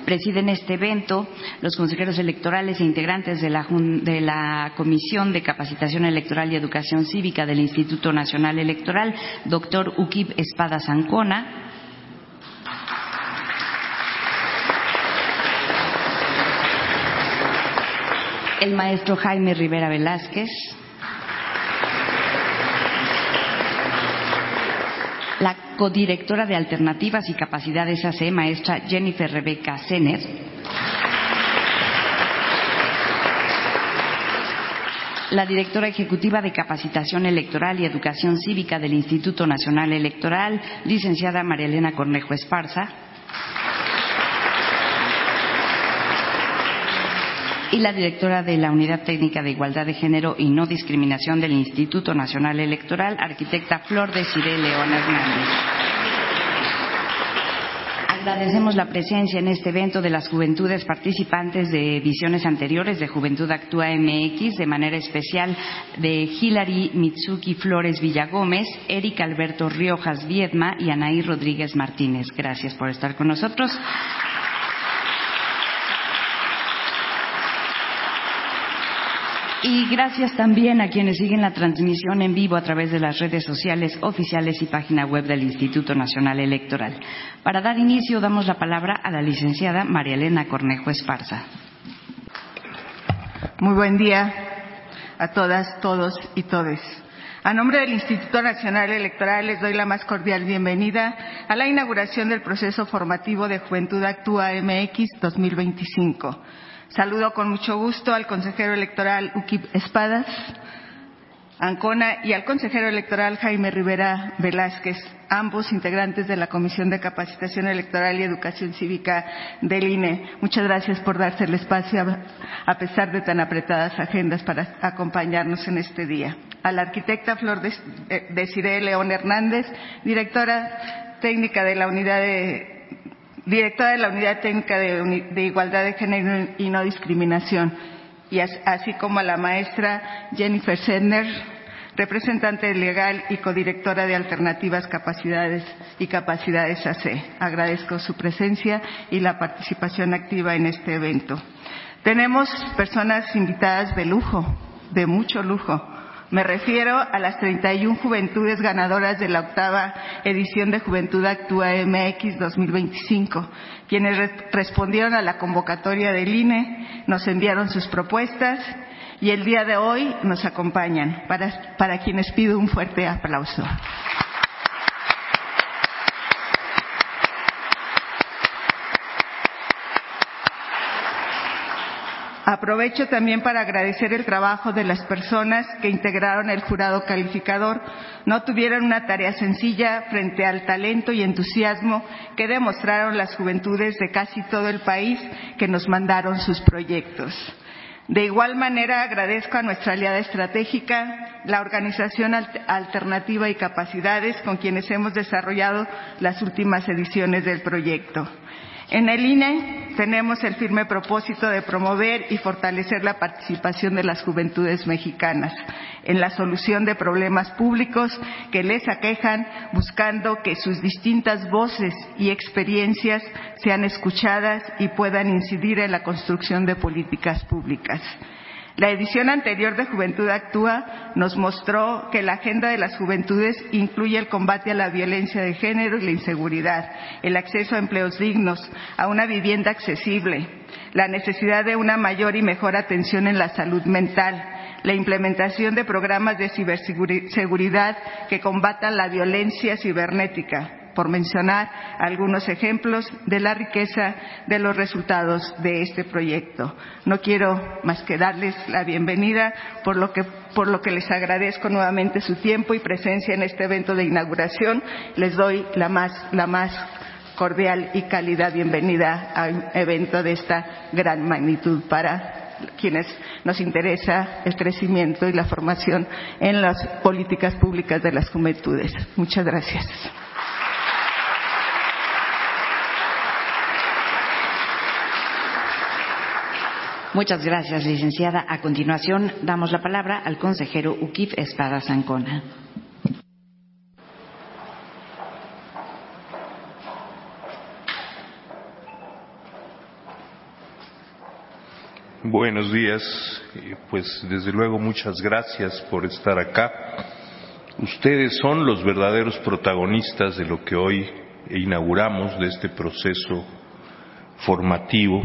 Presiden este evento los consejeros electorales e integrantes de la Comisión de Capacitación Electoral y Educación Cívica del Instituto Nacional Electoral, doctor Uquib Espadas Ancona. El maestro Jaime Rivera Velázquez. La codirectora de Alternativas y Capacidades AC, maestra Jennifer Rebeca Zener. La directora ejecutiva de Capacitación Electoral y Educación Cívica del Instituto Nacional Electoral, licenciada María Elena Cornejo Esparza. Y la directora de la Unidad Técnica de Igualdad de Género y No Discriminación del Instituto Nacional Electoral, arquitecta Flor Desiré León Hernández. Agradecemos la presencia en este evento de las juventudes participantes de ediciones anteriores de Juventud Actúa MX, de manera especial de Hilary Mitsuki Flores Villagómez, Eric Alberto Riojas Viedma y Anaí Rodríguez Martínez. Gracias por estar con nosotros. Y gracias también a quienes siguen la transmisión en vivo a través de las redes sociales oficiales y página web del Instituto Nacional Electoral. Para dar inicio, damos la palabra a la licenciada María Elena Cornejo Esparza. Muy buen día a todas, todos y todes. A nombre del Instituto Nacional Electoral les doy la más cordial bienvenida a la inauguración del proceso formativo de Juventud Actúa MX 2025. Saludo con mucho gusto al consejero electoral Uquib Espadas Ancona y al consejero electoral Jaime Rivera Velázquez, ambos integrantes de la Comisión de Capacitación Electoral y Educación Cívica del INE. Muchas gracias por darse el espacio, a pesar de tan apretadas agendas, para acompañarnos en este día. A la arquitecta Flor Desiré León Hernández, directora técnica de la Unidad Técnica de Igualdad de Género y No Discriminación, y así como a la maestra Jennifer Zener, representante legal y codirectora de Alternativas Capacidades AC. Agradezco su presencia y la participación activa en este evento. Tenemos personas invitadas de lujo, de mucho lujo. Me refiero a las 31 juventudes ganadoras de la 8ª edición de Juventud Actúa MX 2025, quienes respondieron a la convocatoria del INE, nos enviaron sus propuestas y el día de hoy nos acompañan, para quienes pido un fuerte aplauso. Aprovecho también para agradecer el trabajo de las personas que integraron el jurado calificador. No tuvieron una tarea sencilla frente al talento y entusiasmo que demostraron las juventudes de casi todo el país que nos mandaron sus proyectos. De igual manera, agradezco a nuestra aliada estratégica, la Organización Alternativa y Capacidades, con quienes hemos desarrollado las últimas ediciones del proyecto. En el INE tenemos el firme propósito de promover y fortalecer la participación de las juventudes mexicanas en la solución de problemas públicos que les aquejan, buscando que sus distintas voces y experiencias sean escuchadas y puedan incidir en la construcción de políticas públicas. La edición anterior de Juventud Actúa nos mostró que la agenda de las juventudes incluye el combate a la violencia de género y la inseguridad, el acceso a empleos dignos, a una vivienda accesible, la necesidad de una mayor y mejor atención en la salud mental, la implementación de programas de ciberseguridad que combatan la violencia cibernética, por mencionar algunos ejemplos de la riqueza de los resultados de este proyecto. No quiero más que darles la bienvenida, por lo que les agradezco nuevamente su tiempo y presencia en este evento de inauguración. Les doy la más cordial y cálida bienvenida a un evento de esta gran magnitud para quienes nos interesa el crecimiento y la formación en las políticas públicas de las juventudes. Muchas gracias. Muchas gracias, licenciada. A continuación, damos la palabra al consejero Uquib Espadas Ancona. Buenos días. Pues desde luego muchas gracias por estar acá. Ustedes son los verdaderos protagonistas de lo que hoy inauguramos, de este proceso formativo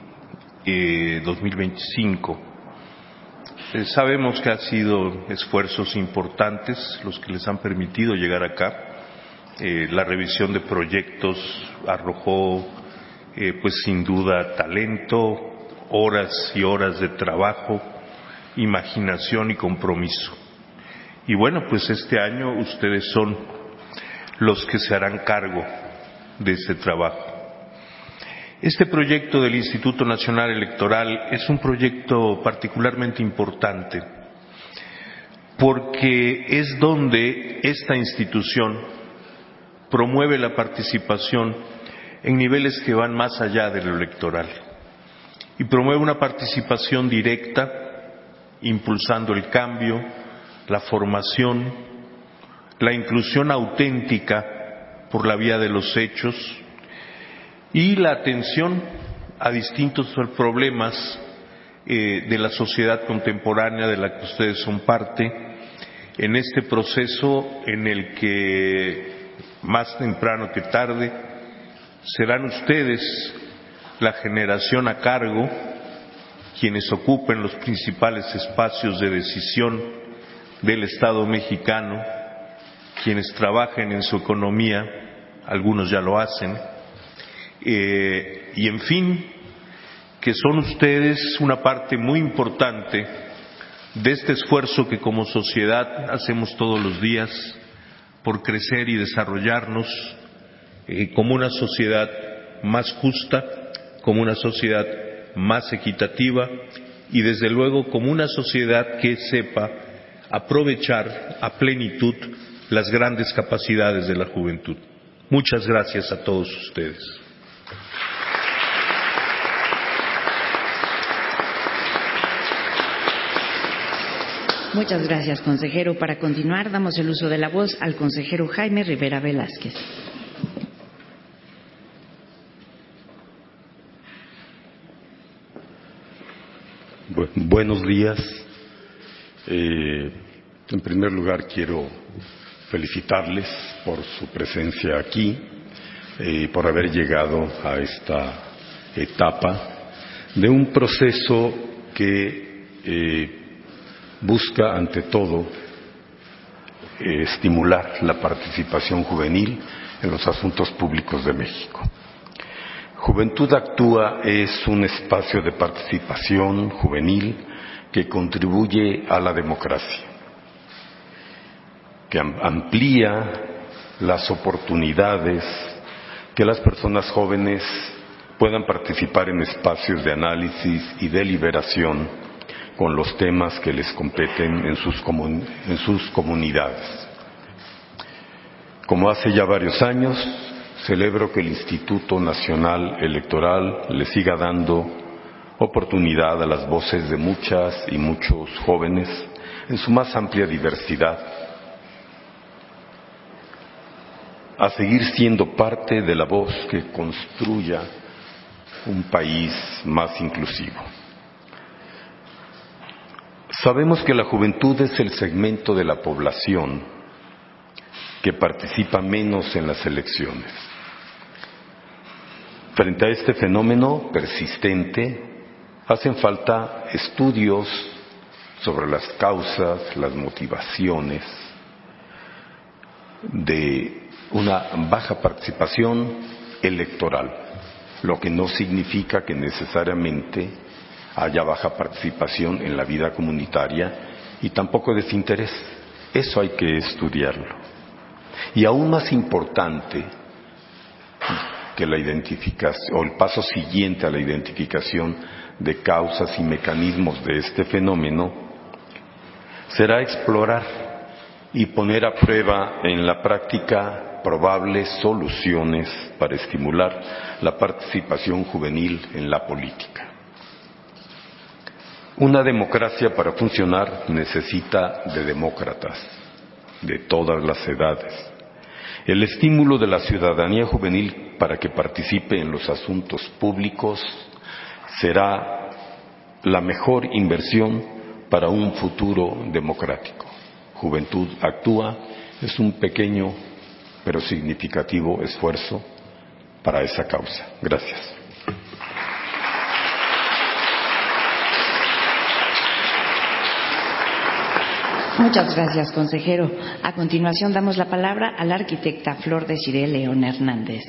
2025. Sabemos que han sido esfuerzos importantes los que les han permitido llegar acá. La revisión de proyectos arrojó pues sin duda talento, horas y horas de trabajo, imaginación y compromiso. Y bueno, pues este año ustedes son los que se harán cargo de este trabajo. Este proyecto del Instituto Nacional Electoral es un proyecto particularmente importante porque es donde esta institución promueve la participación en niveles que van más allá de lo electoral y promueve una participación directa, impulsando el cambio, la formación, la inclusión auténtica por la vía de los hechos y la atención a distintos problemas de la sociedad contemporánea de la que ustedes son parte, en este proceso en el que más temprano que tarde serán ustedes la generación a cargo quienes ocupen los principales espacios de decisión del Estado mexicano, quienes trabajen en su economía, algunos ya lo hacen, y en fin, que son ustedes una parte muy importante de este esfuerzo que como sociedad hacemos todos los días por crecer y desarrollarnos como una sociedad más justa, como una sociedad más equitativa y desde luego como una sociedad que sepa aprovechar a plenitud las grandes capacidades de la juventud. Muchas gracias a todos ustedes. Muchas gracias, consejero. Para continuar, damos el uso de la voz al consejero Jaime Rivera Velázquez. Buenos días. En primer lugar, quiero felicitarles por su presencia aquí, por haber llegado a esta etapa de un proceso que busca, ante todo, estimular la participación juvenil en los asuntos públicos de México. Juventud Actúa es un espacio de participación juvenil que contribuye a la democracia, que amplía las oportunidades que las personas jóvenes puedan participar en espacios de análisis y deliberación con los temas que les competen en sus comunidades. Como hace ya varios años, celebro que el Instituto Nacional Electoral le siga dando oportunidad a las voces de muchas y muchos jóvenes en su más amplia diversidad, a seguir siendo parte de la voz que construya un país más inclusivo. Sabemos que la juventud es el segmento de la población que participa menos en las elecciones. Frente a este fenómeno persistente, hacen falta estudios sobre las causas, las motivaciones de una baja participación electoral, lo que no significa que necesariamente haya baja participación en la vida comunitaria y tampoco desinterés. Eso hay que estudiarlo. Y aún más importante que la identificación, o el paso siguiente a la identificación de causas y mecanismos de este fenómeno, será explorar y poner a prueba en la práctica probables soluciones para estimular la participación juvenil en la política. Una democracia, para funcionar, necesita de demócratas de todas las edades. El estímulo de la ciudadanía juvenil para que participe en los asuntos públicos será la mejor inversión para un futuro democrático. Juventud Actúa es un pequeño pero significativo esfuerzo para esa causa. Gracias. Muchas gracias, consejero. A continuación damos la palabra a la arquitecta Flor Desiré León Hernández.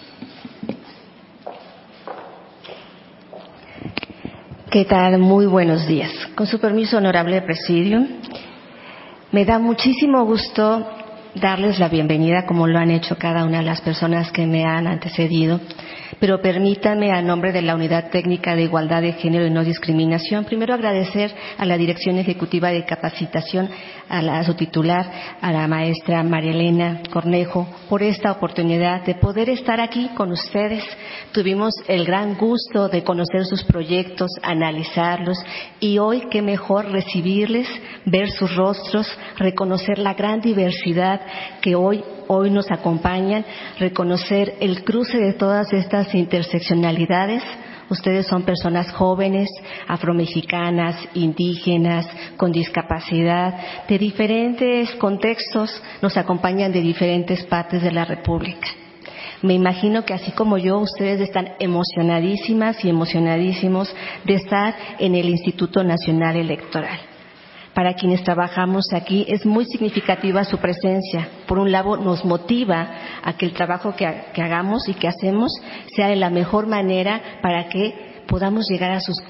¿Qué tal? Muy buenos días. Con su permiso, honorable Presidium, me da muchísimo gusto darles la bienvenida, como lo han hecho cada una de las personas que me han antecedido, pero permítanme, a nombre de la Unidad Técnica de Igualdad de Género y No Discriminación, primero agradecer a la Dirección Ejecutiva de Capacitación, a su titular, a la maestra María Elena Cornejo, por esta oportunidad de poder estar aquí con ustedes. Tuvimos el gran gusto de conocer sus proyectos, analizarlos, y hoy qué mejor recibirles, ver sus rostros, reconocer la gran diversidad que hoy nos acompañan, reconocer el cruce de todas estas interseccionalidades. Ustedes son personas jóvenes, afromexicanas, indígenas, con discapacidad, de diferentes contextos, nos acompañan de diferentes partes de la República. Me imagino que así como yo, ustedes están emocionadísimas y emocionadísimos de estar en el Instituto Nacional Electoral. Para quienes trabajamos aquí es muy significativa su presencia. Por un lado, nos motiva a que el trabajo que hagamos y que hacemos sea de la mejor manera para que podamos llegar a sus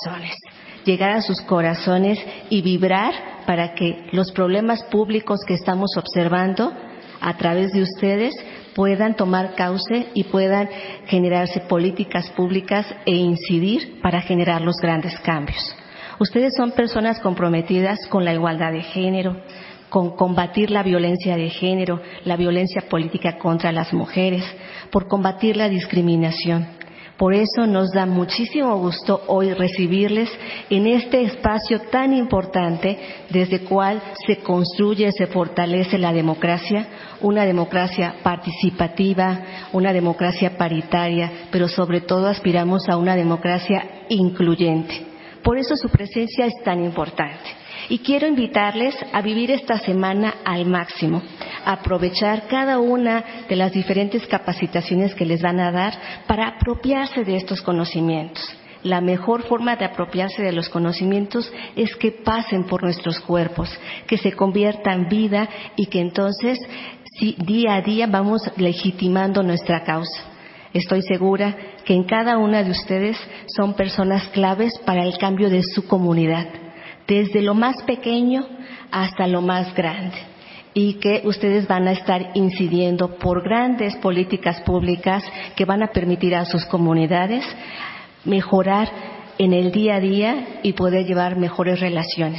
corazones y vibrar para que los problemas públicos que estamos observando a través de ustedes puedan tomar cauce y puedan generarse políticas públicas e incidir para generar los grandes cambios. Ustedes son personas comprometidas con la igualdad de género, con combatir la violencia de género, la violencia política contra las mujeres, por combatir la discriminación. Por eso nos da muchísimo gusto hoy recibirles en este espacio tan importante desde el cual se construye, se fortalece la democracia, una democracia participativa, una democracia paritaria, pero sobre todo aspiramos a una democracia incluyente. Por eso su presencia es tan importante. Y quiero invitarles a vivir esta semana al máximo, a aprovechar cada una de las diferentes capacitaciones que les van a dar para apropiarse de estos conocimientos. La mejor forma de apropiarse de los conocimientos es que pasen por nuestros cuerpos, que se conviertan en vida y que entonces día a día vamos legitimando nuestra causa. Estoy segura que en cada una de ustedes son personas claves para el cambio de su comunidad, desde lo más pequeño hasta lo más grande, y que ustedes van a estar incidiendo por grandes políticas públicas que van a permitir a sus comunidades mejorar en el día a día y poder llevar mejores relaciones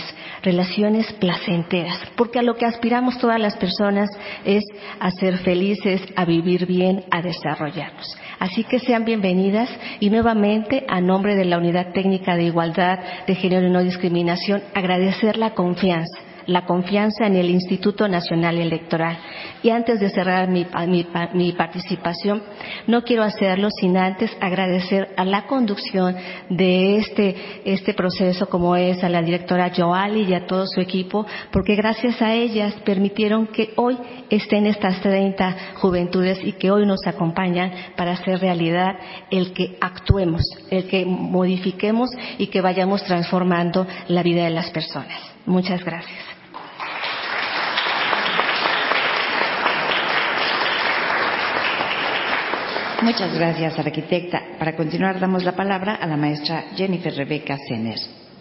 placenteras, porque a lo que aspiramos todas las personas es a ser felices, a vivir bien, a desarrollarnos. Así que sean bienvenidas y nuevamente, a nombre de la Unidad Técnica de Igualdad de Género y No Discriminación, agradecer la confianza en el Instituto Nacional Electoral. Y antes de cerrar mi participación, no quiero hacerlo sin antes agradecer a la conducción de este proceso, como es a la directora Joali y a todo su equipo, porque gracias a ellas permitieron que hoy estén estas 30 juventudes y que hoy nos acompañan para hacer realidad el que actuemos, el que modifiquemos y que vayamos transformando la vida de las personas. Muchas gracias. Muchas gracias, arquitecta. Para continuar, damos la palabra a la maestra Jennifer Rebeca Zener.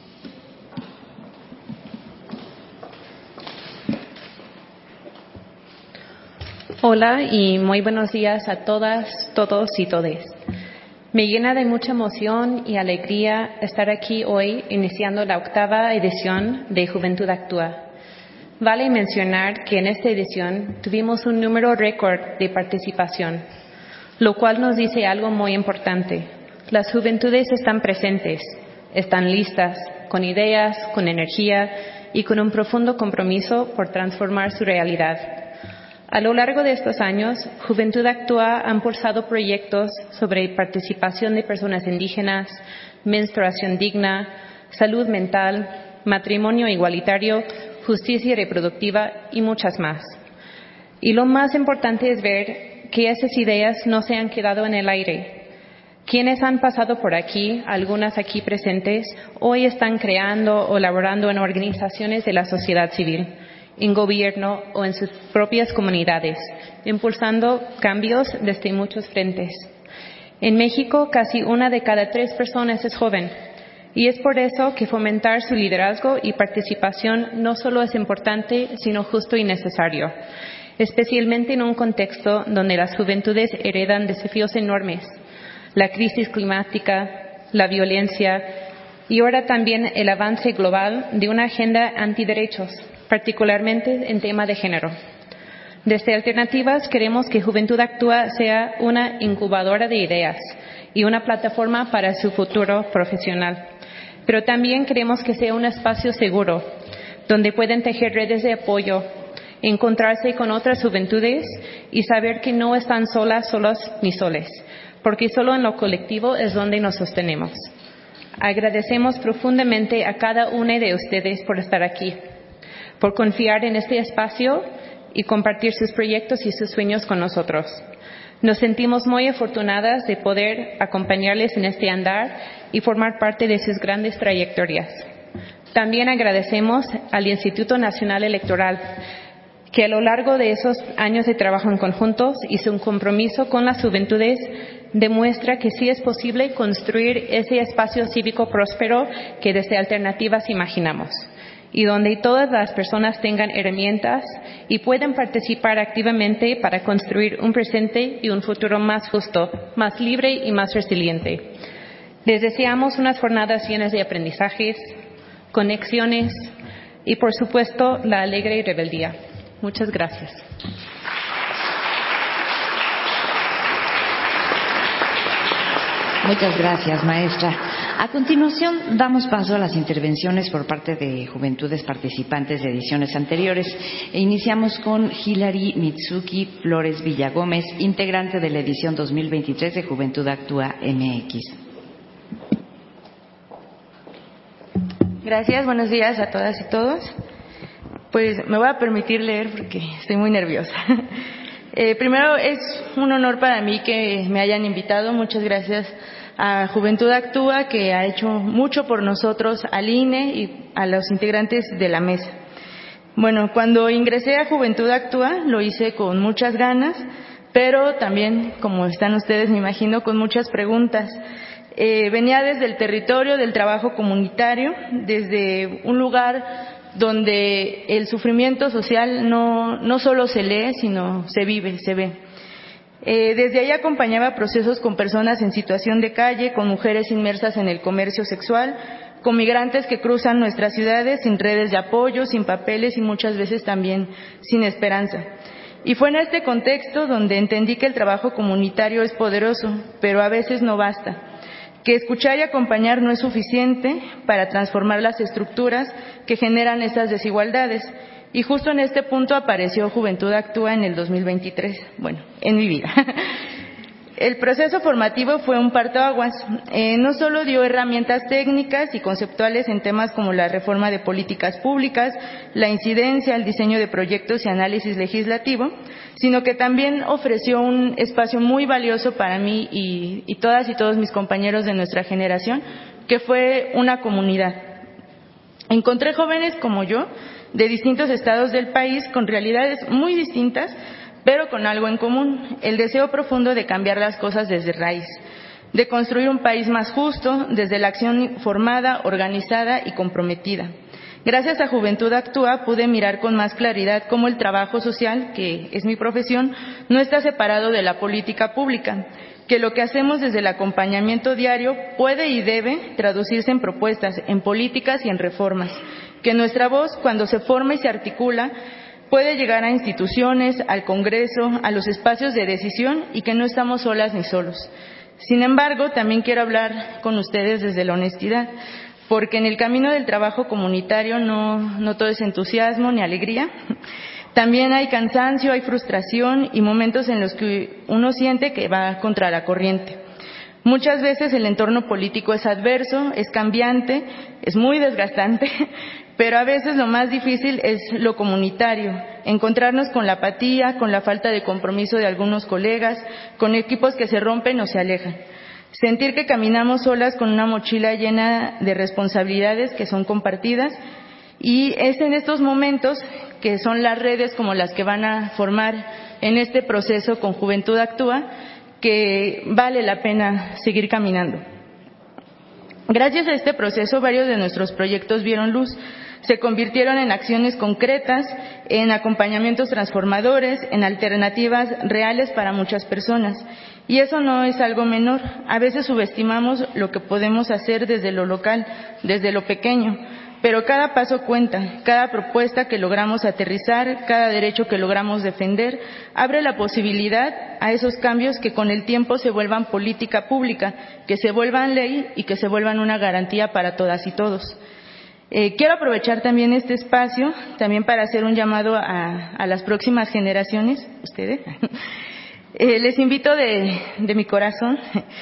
Hola y muy buenos días a todas, todos y todes. Me llena de mucha emoción y alegría estar aquí hoy iniciando la 8ª edición de Juventud Actúa. Vale mencionar que en esta edición tuvimos un número récord de participación, lo cual nos dice algo muy importante. Las juventudes están presentes, están listas, con ideas, con energía y con un profundo compromiso por transformar su realidad. A lo largo de estos años, Juventud Actúa ha impulsado proyectos sobre participación de personas indígenas, menstruación digna, salud mental, matrimonio igualitario, justicia reproductiva y muchas más. Y lo más importante es ver que esas ideas no se han quedado en el aire. Quienes han pasado por aquí, algunas aquí presentes, hoy están creando o laborando en organizaciones de la sociedad civil, en gobierno o en sus propias comunidades, impulsando cambios desde muchos frentes. En México, casi 1 de cada 3 personas es joven, y es por eso que fomentar su liderazgo y participación no solo es importante, sino justo y necesario, especialmente en un contexto donde las juventudes heredan desafíos enormes: la crisis climática, la violencia y ahora también el avance global de una agenda antiderechos, particularmente en tema de género. Desde Alternativas queremos que Juventud Actúa sea una incubadora de ideas y una plataforma para su futuro profesional. Pero también queremos que sea un espacio seguro, donde pueden tejer redes de apoyo, encontrarse con otras juventudes y saber que no están solas, solos ni soles, porque solo en lo colectivo es donde nos sostenemos. Agradecemos profundamente a cada uno de ustedes por estar aquí, por confiar en este espacio y compartir sus proyectos y sus sueños con nosotros. Nos sentimos muy afortunadas de poder acompañarles en este andar y formar parte de sus grandes trayectorias. También agradecemos al Instituto Nacional Electoral, que a lo largo de esos años de trabajo en conjuntos y su compromiso con las juventudes demuestra que sí es posible construir ese espacio cívico próspero que desde Alternativas imaginamos, y donde todas las personas tengan herramientas y puedan participar activamente para construir un presente y un futuro más justo, más libre y más resiliente. Les deseamos unas jornadas llenas de aprendizajes, conexiones y, por supuesto, la alegre rebeldía. Muchas gracias. Muchas gracias, maestra. A continuación, damos paso a las intervenciones por parte de juventudes participantes de ediciones anteriores e iniciamos con Hilary Mitsuki Flores Villagómez, integrante de la edición 2023 de Juventud Actúa MX. Gracias, buenos días a todas y todos. Pues me voy a permitir leer porque estoy muy nerviosa. Primero, es un honor para mí que me hayan invitado. Muchas gracias a Juventud Actúa, que ha hecho mucho por nosotros, al INE y a los integrantes de la mesa. Bueno, cuando ingresé a Juventud Actúa lo hice con muchas ganas, pero también, como están ustedes, me imagino, con muchas preguntas. Venía desde el territorio del trabajo comunitario, desde un lugar donde el sufrimiento social no solo se lee, sino se vive, se ve. Desde ahí acompañaba procesos con personas en situación de calle, con mujeres inmersas en el comercio sexual, con migrantes que cruzan nuestras ciudades sin redes de apoyo, sin papeles y muchas veces también sin esperanza. Y fue en este contexto donde entendí que el trabajo comunitario es poderoso, pero a veces no basta, que escuchar y acompañar no es suficiente para transformar las estructuras que generan estas desigualdades. Y justo en este punto apareció Juventud Actúa en el 2023, bueno, en mi vida. El proceso formativo fue un parteaguas. No solo dio herramientas técnicas y conceptuales en temas como la reforma de políticas públicas, la incidencia, el diseño de proyectos y análisis legislativo, sino que también ofreció un espacio muy valioso para mí y todas y todos mis compañeros de nuestra generación, que fue una comunidad. Encontré jóvenes como yo, de distintos estados del país, con realidades muy distintas, pero con algo en común: el deseo profundo de cambiar las cosas desde raíz, de construir un país más justo desde la acción formada, organizada y comprometida. Gracias a Juventud Actúa pude mirar con más claridad cómo el trabajo social, que es mi profesión, no está separado de la política pública, que lo que hacemos desde el acompañamiento diario puede y debe traducirse en propuestas, en políticas y en reformas, que nuestra voz, cuando se forma y se articula, puede llegar a instituciones, al Congreso, a los espacios de decisión, y que no estamos solas ni solos. Sin embargo, también quiero hablar con ustedes desde la honestidad, porque en el camino del trabajo comunitario no todo es entusiasmo ni alegría. También hay cansancio, hay frustración y momentos en los que uno siente que va contra la corriente. Muchas veces el entorno político es adverso, es cambiante, es muy desgastante, pero a veces lo más difícil es lo comunitario, encontrarnos con la apatía, con la falta de compromiso de algunos colegas, con equipos que se rompen o se alejan. Sentir que caminamos solas con una mochila llena de responsabilidades que son compartidas, y es en estos momentos que son las redes como las que van a formar en este proceso con Juventud Actúa, que vale la pena seguir caminando. Gracias a este proceso, varios de nuestros proyectos vieron luz, se convirtieron en acciones concretas, en acompañamientos transformadores, en alternativas reales para muchas personas. Y eso no es algo menor. A veces subestimamos lo que podemos hacer desde lo local, desde lo pequeño. Pero cada paso cuenta, cada propuesta que logramos aterrizar, cada derecho que logramos defender, abre la posibilidad a esos cambios que con el tiempo se vuelvan política pública, que se vuelvan ley y que se vuelvan una garantía para todas y todos. Quiero aprovechar también este espacio también para hacer un llamado a las próximas generaciones, ustedes. Les invito de mi corazón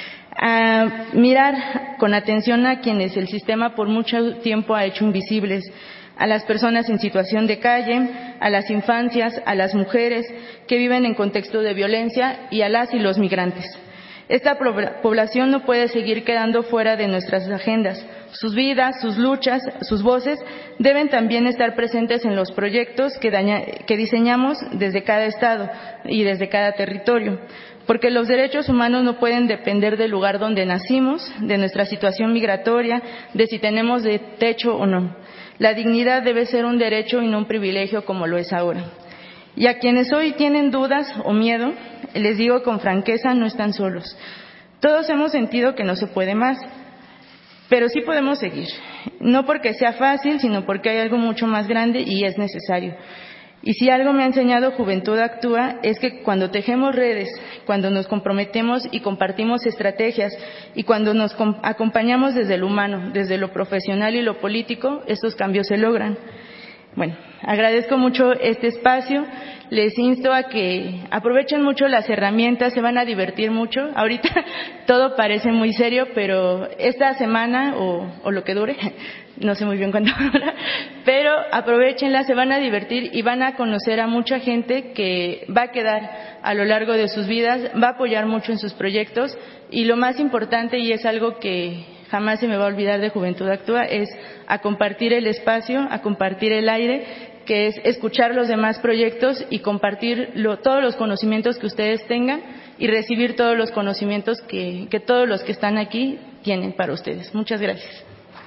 a mirar con atención a quienes el sistema por mucho tiempo ha hecho invisibles, a las personas en situación de calle, a las infancias, a las mujeres que viven en contexto de violencia y a las y los migrantes. Esta población no puede seguir quedando fuera de nuestras agendas. Sus vidas, sus luchas, sus voces deben también estar presentes en los proyectos que diseñamos desde cada estado y desde cada territorio. Porque los derechos humanos no pueden depender del lugar donde nacimos, de nuestra situación migratoria, de si tenemos de techo o no. La dignidad debe ser un derecho y no un privilegio como lo es ahora. Y a quienes hoy tienen dudas o miedo, les digo con franqueza, no están solos. Todos hemos sentido que no se puede más, pero sí podemos seguir. No porque sea fácil, sino porque hay algo mucho más grande y es necesario. Y si algo me ha enseñado Juventud Actúa es que cuando tejemos redes, cuando nos comprometemos y compartimos estrategias y cuando nos acompañamos desde lo humano, desde lo profesional y lo político, estos cambios se logran. Bueno, agradezco mucho este espacio, les insto a que aprovechen mucho las herramientas, se van a divertir mucho. Ahorita todo parece muy serio, pero esta semana o lo que dure, no sé muy bien cuánto dura, pero aprovechenla, se van a divertir y van a conocer a mucha gente que va a quedar a lo largo de sus vidas, va a apoyar mucho en sus proyectos y lo más importante, y es algo que jamás se me va a olvidar de Juventud Actúa, es a compartir el espacio, a compartir el aire, que es escuchar los demás proyectos y compartir todos los conocimientos que ustedes tengan y recibir todos los conocimientos que todos los que están aquí tienen para ustedes. Muchas gracias.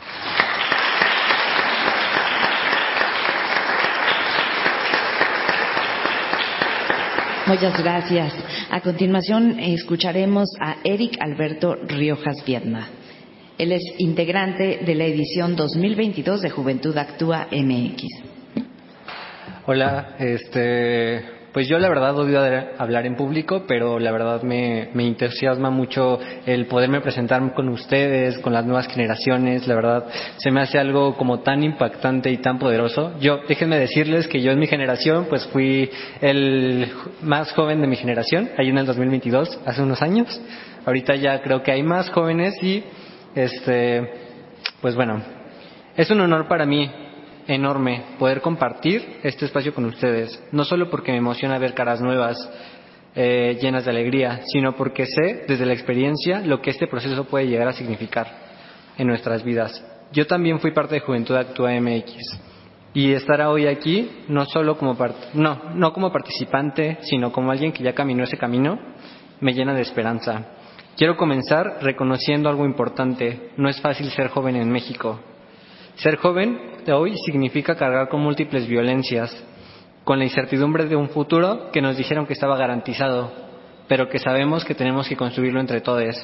Muchas gracias. A continuación escucharemos a Eric Alberto Riojas Viedma. Él es integrante de la edición 2022 de Juventud Actúa MX. Hola, pues yo la verdad odio hablar en público, pero la verdad me entusiasma mucho el poderme presentar con ustedes, con las nuevas generaciones. La verdad se me hace algo como tan impactante y tan poderoso. Déjenme decirles que yo en mi generación pues fui el más joven de mi generación, ahí en el 2022, hace unos años. Ahorita ya creo que hay más jóvenes y pues bueno, es un honor para mí enorme poder compartir este espacio con ustedes, no solo porque me emociona ver caras nuevas llenas de alegría, sino porque sé desde la experiencia lo que este proceso puede llegar a significar en nuestras vidas. Yo también fui parte de Juventud Actúa MX y estar hoy aquí no solo como no como participante, sino como alguien que ya caminó ese camino, me llena de esperanza. Quiero comenzar reconociendo algo importante. No es fácil ser joven en México. Ser joven de hoy significa cargar con múltiples violencias, con la incertidumbre de un futuro que nos dijeron que estaba garantizado, pero que sabemos que tenemos que construirlo entre todos.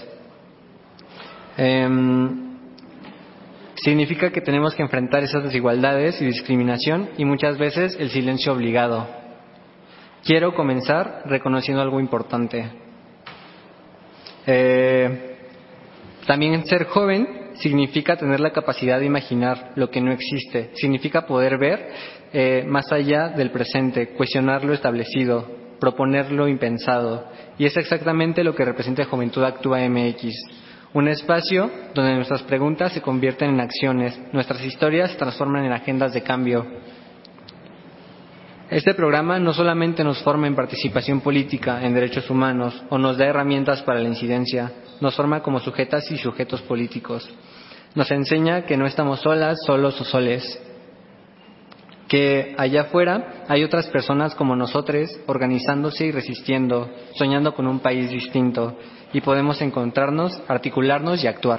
Significa que tenemos que enfrentar esas desigualdades y discriminación y muchas veces el silencio obligado. Quiero comenzar reconociendo algo importante. También ser joven significa tener la capacidad de imaginar lo que no existe, significa poder ver más allá del presente, cuestionar lo establecido, proponer lo impensado, y es exactamente lo que representa Juventud Actúa MX. Un espacio donde nuestras preguntas se convierten en acciones, nuestras historias se transforman en agendas de cambio. Este programa no solamente nos forma en participación política, en derechos humanos, o nos da herramientas para la incidencia, nos forma como sujetas y sujetos políticos. Nos enseña que no estamos solas, solos o soles, que allá afuera hay otras personas como nosotros organizándose y resistiendo, soñando con un país distinto, y podemos encontrarnos, articularnos y actuar.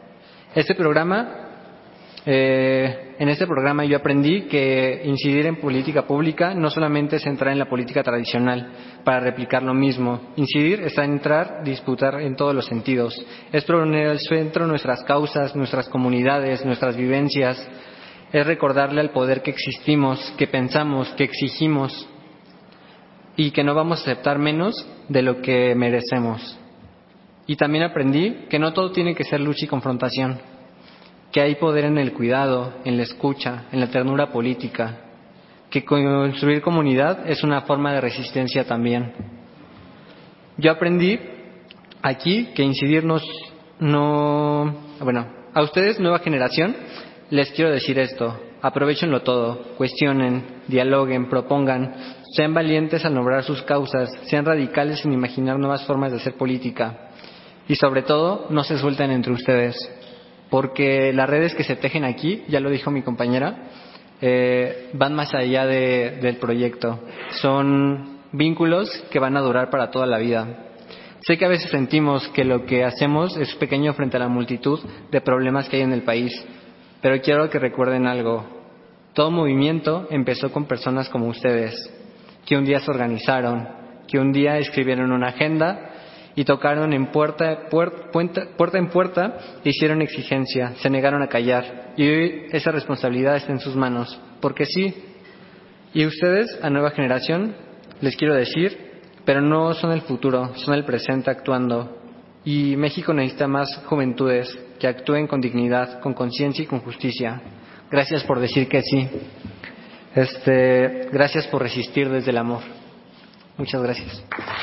En este programa yo aprendí que incidir en política pública no solamente es entrar en la política tradicional para replicar lo mismo. Incidir está en entrar, disputar en todos los sentidos. Es poner al centro nuestras causas, nuestras comunidades, nuestras vivencias. Es recordarle al poder que existimos, que pensamos, que exigimos y que no vamos a aceptar menos de lo que merecemos. Y también aprendí que no todo tiene que ser lucha y confrontación, que hay poder en el cuidado, en la escucha, en la ternura política, que construir comunidad es una forma de resistencia también. Yo aprendí aquí que incidir a ustedes, nueva generación, les quiero decir esto: aprovéchenlo todo, cuestionen, dialoguen, propongan, sean valientes al nombrar sus causas, sean radicales en imaginar nuevas formas de hacer política y sobre todo no se suelten entre ustedes, porque las redes que se tejen aquí, ya lo dijo mi compañera, van más allá del proyecto, son vínculos que van a durar para toda la vida. Sé que a veces sentimos que lo que hacemos es pequeño frente a la multitud de problemas que hay en el país, pero quiero que recuerden algo: todo movimiento empezó con personas como ustedes, que un día se organizaron, que un día escribieron una agenda y tocaron en puerta en puerta, e hicieron exigencia, se negaron a callar, y hoy esa responsabilidad está en sus manos, porque sí. Y ustedes, a nueva generación, les quiero decir, pero no son el futuro, son el presente actuando, y México necesita más juventudes que actúen con dignidad, con conciencia y con justicia. Gracias por decir que sí. Gracias por resistir desde el amor. Muchas gracias.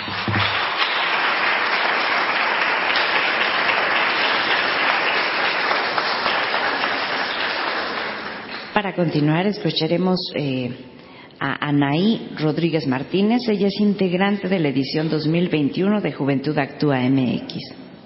Para continuar, escucharemos a Anaí Rodríguez Martínez. Ella es integrante de la edición 2021 de Juventud Actúa MX.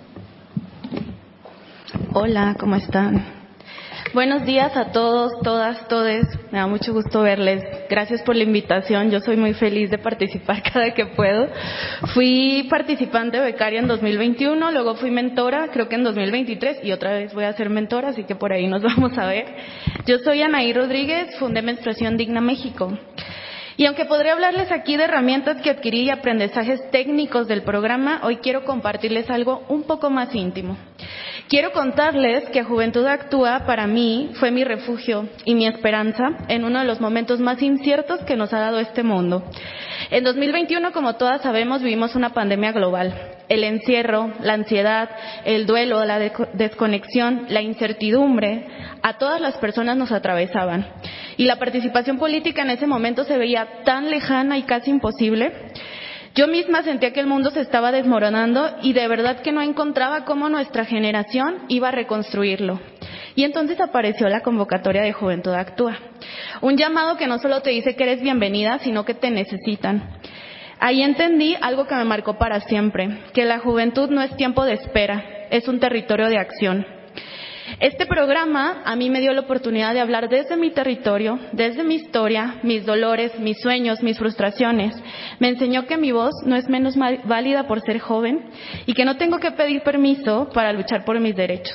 Hola, ¿cómo están? Buenos días a todos, todas, todes. Me da mucho gusto verles. Gracias por la invitación. Yo soy muy feliz de participar cada que puedo. Fui participante becaria en 2021, luego fui mentora, creo que en 2023, y otra vez voy a ser mentora, así que por ahí nos vamos a ver. Yo soy Anaí Rodríguez, fundé Menstruación Digna México. Y aunque podría hablarles aquí de herramientas que adquirí y aprendizajes técnicos del programa, hoy quiero compartirles algo un poco más íntimo. Quiero contarles que Juventud Actúa para mí fue mi refugio y mi esperanza en uno de los momentos más inciertos que nos ha dado este mundo. En 2021, como todas sabemos, vivimos una pandemia global. El encierro, la ansiedad, el duelo, la desconexión, la incertidumbre, a todas las personas nos atravesaban. Y la participación política en ese momento se veía tan lejana y casi imposible. Yo misma sentía que el mundo se estaba desmoronando y de verdad que no encontraba cómo nuestra generación iba a reconstruirlo. Y entonces apareció la convocatoria de Juventud Actúa. Un llamado que no solo te dice que eres bienvenida, sino que te necesitan. Ahí entendí algo que me marcó para siempre, que la juventud no es tiempo de espera, es un territorio de acción. Este programa a mí me dio la oportunidad de hablar desde mi territorio, desde mi historia, mis dolores, mis sueños, mis frustraciones. Me enseñó que mi voz no es menos válida por ser joven y que no tengo que pedir permiso para luchar por mis derechos.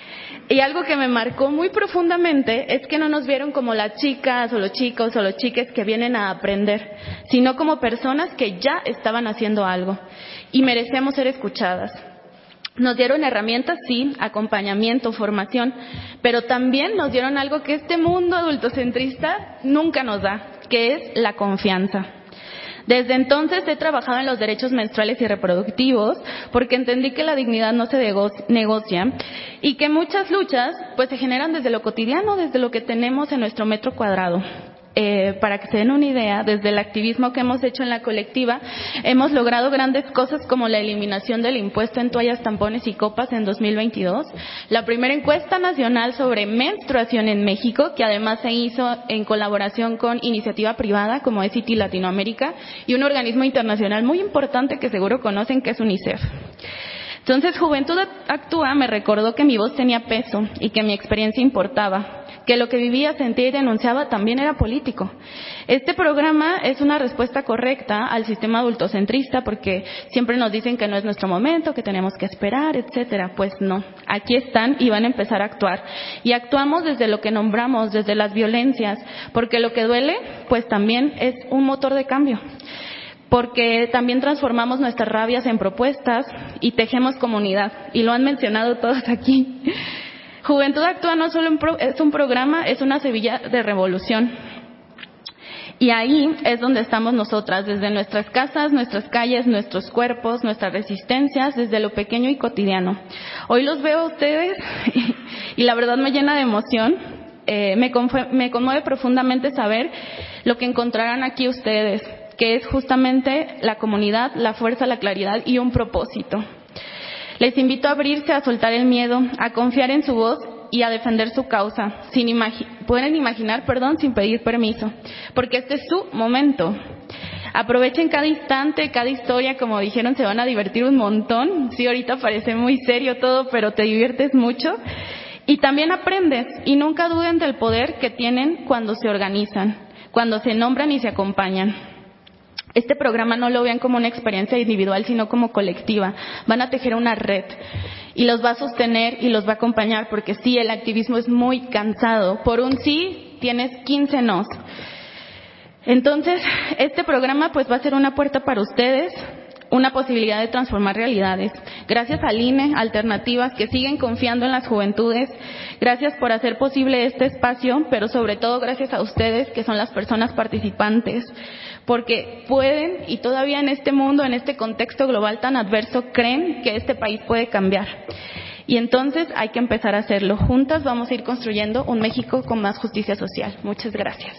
Y algo que me marcó muy profundamente es que no nos vieron como las chicas o los chicos o los chiques que vienen a aprender, sino como personas que ya estaban haciendo algo y merecemos ser escuchadas. Nos dieron herramientas, sí, acompañamiento, formación, pero también nos dieron algo que este mundo adultocentrista nunca nos da, que es la confianza. Desde entonces he trabajado en los derechos menstruales y reproductivos porque entendí que la dignidad no se negocia y que muchas luchas pues se generan desde lo cotidiano, desde lo que tenemos en nuestro metro cuadrado. para que se den una idea, desde el activismo que hemos hecho en la colectiva, hemos logrado grandes cosas como la eliminación del impuesto en toallas, tampones y copas en 2022, la primera encuesta nacional sobre menstruación en México, que además se hizo en colaboración con iniciativa privada como es City Latinoamérica y un organismo internacional muy importante que seguro conocen, que es UNICEF. Entonces, Juventud Actúa me recordó que mi voz tenía peso y que mi experiencia importaba, que lo que vivía, sentía y denunciaba también era político. Este programa es una respuesta correcta al sistema adultocentrista porque siempre nos dicen que no es nuestro momento, que tenemos que esperar, etcétera. Pues no, aquí están y van a empezar a actuar. Y actuamos desde lo que nombramos, desde las violencias, porque lo que duele, pues también es un motor de cambio. Porque también transformamos nuestras rabias en propuestas y tejemos comunidad. Y lo han mencionado todos aquí. Juventud Actúa no solo es un programa, es una semilla de revolución. Y ahí es donde estamos nosotras, desde nuestras casas, nuestras calles, nuestros cuerpos, nuestras resistencias, desde lo pequeño y cotidiano. Hoy los veo a ustedes y la verdad me llena de emoción. Me conmueve profundamente saber lo que encontrarán aquí ustedes, que es justamente la comunidad, la fuerza, la claridad y un propósito. Les invito a abrirse, a soltar el miedo, a confiar en su voz y a defender su causa. Pueden imaginar, sin pedir permiso, porque este es su momento. Aprovechen cada instante, cada historia, como dijeron, se van a divertir un montón. Sí, ahorita parece muy serio todo, pero te diviertes mucho. Y también aprendes, y nunca duden del poder que tienen cuando se organizan, cuando se nombran y se acompañan. Este programa no lo vean como una experiencia individual, sino como colectiva. Van a tejer una red y los va a sostener y los va a acompañar, porque sí, el activismo es muy cansado. Por un sí, tienes 15 nos. Entonces, este programa pues va a ser una puerta para ustedes, una posibilidad de transformar realidades. Gracias al INE, Alternativas, que siguen confiando en las juventudes. Gracias por hacer posible este espacio, pero sobre todo gracias a ustedes, que son las personas participantes, porque pueden, y todavía en este mundo, en este contexto global tan adverso, creen que este país puede cambiar. Y entonces hay que empezar a hacerlo. Juntas vamos a ir construyendo un México con más justicia social. Muchas gracias.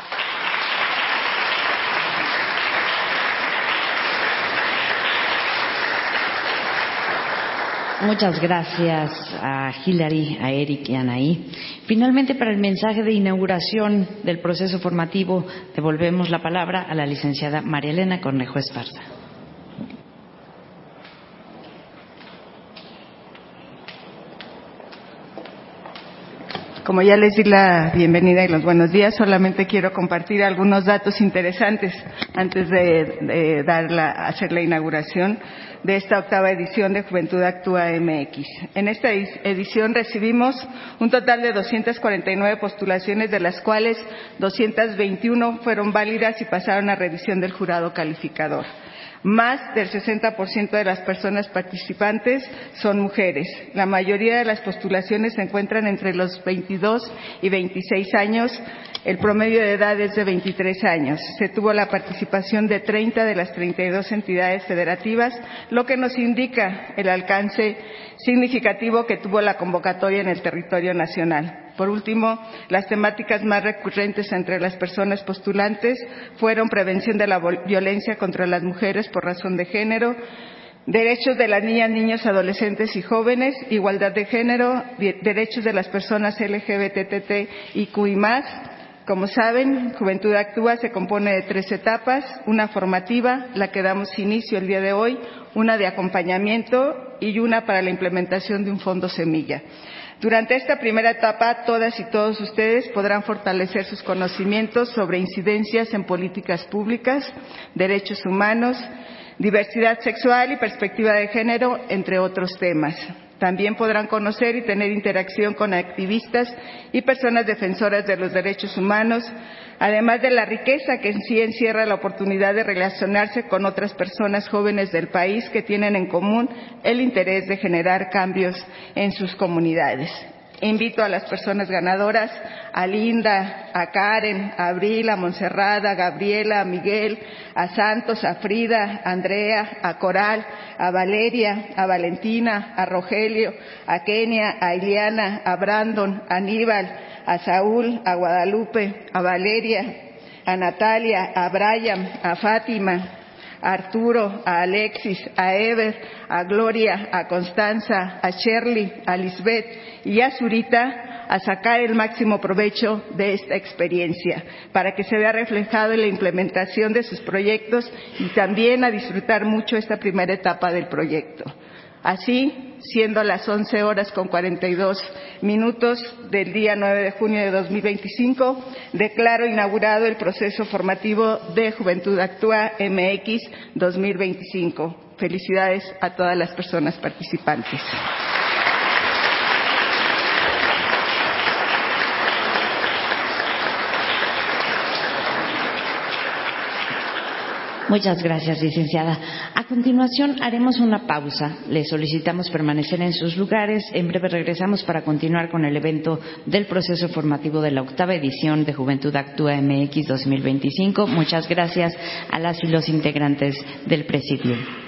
Muchas gracias a Hilary, a Eric y a Anaí. Finalmente, para el mensaje de inauguración del proceso formativo, devolvemos la palabra a la licenciada María Elena Cornejo Esparza. Como ya les di la bienvenida y los buenos días, solamente quiero compartir algunos datos interesantes antes de hacer la inauguración de esta 8ª edición de Juventud Actúa MX. En esta edición recibimos un total de 249 postulaciones, de las cuales 221 fueron válidas y pasaron a revisión del jurado calificador. Más del 60% de las personas participantes son mujeres. La mayoría de las postulaciones se encuentran entre los 22 y 26 años. El promedio de edad es de 23 años. Se tuvo la participación de 30 de las 32 entidades federativas, lo que nos indica el alcance significativo que tuvo la convocatoria en el territorio nacional. Por último, las temáticas más recurrentes entre las personas postulantes fueron prevención de la violencia contra las mujeres por razón de género, derechos de las niñas, niños, adolescentes y jóvenes, igualdad de género, derechos de las personas LGBTTIQI+. Como saben, Juventud Actúa se compone de 3 etapas: una formativa, la que damos inicio el día de hoy, una de acompañamiento y una para la implementación de un fondo semilla. Durante esta primera etapa, todas y todos ustedes podrán fortalecer sus conocimientos sobre incidencias en políticas públicas, derechos humanos, diversidad sexual y perspectiva de género, entre otros temas. También podrán conocer y tener interacción con activistas y personas defensoras de los derechos humanos, además de la riqueza que en sí encierra la oportunidad de relacionarse con otras personas jóvenes del país que tienen en común el interés de generar cambios en sus comunidades. Invito a las personas ganadoras, a Linda, a Karen, a Abril, a Montserrat, a Gabriela, a Miguel, a Santos, a Frida, a Andrea, a Coral, a Valeria, a Valentina, a Rogelio, a Kenia, a Iliana, a Brandon, a Aníbal, a Saúl, a Guadalupe, a Valeria, a Natalia, a Brian, a Fátima, a Arturo, a Alexis, a Ever, a Gloria, a Constanza, a Shirley, a Lisbeth y a Zurita a sacar el máximo provecho de esta experiencia para que se vea reflejado en la implementación de sus proyectos y también a disfrutar mucho esta primera etapa del proyecto. Así, siendo las 11:42 del día 9 de junio de 2025, declaro inaugurado el proceso formativo de Juventud Actúa MX 2025. Felicidades a todas las personas participantes. Muchas gracias, licenciada. A continuación haremos una pausa. Les solicitamos permanecer en sus lugares. En breve regresamos para continuar con el evento del proceso formativo de la 8ª edición de Juventud Actúa MX 2025. Muchas gracias a las y los integrantes del Presidium.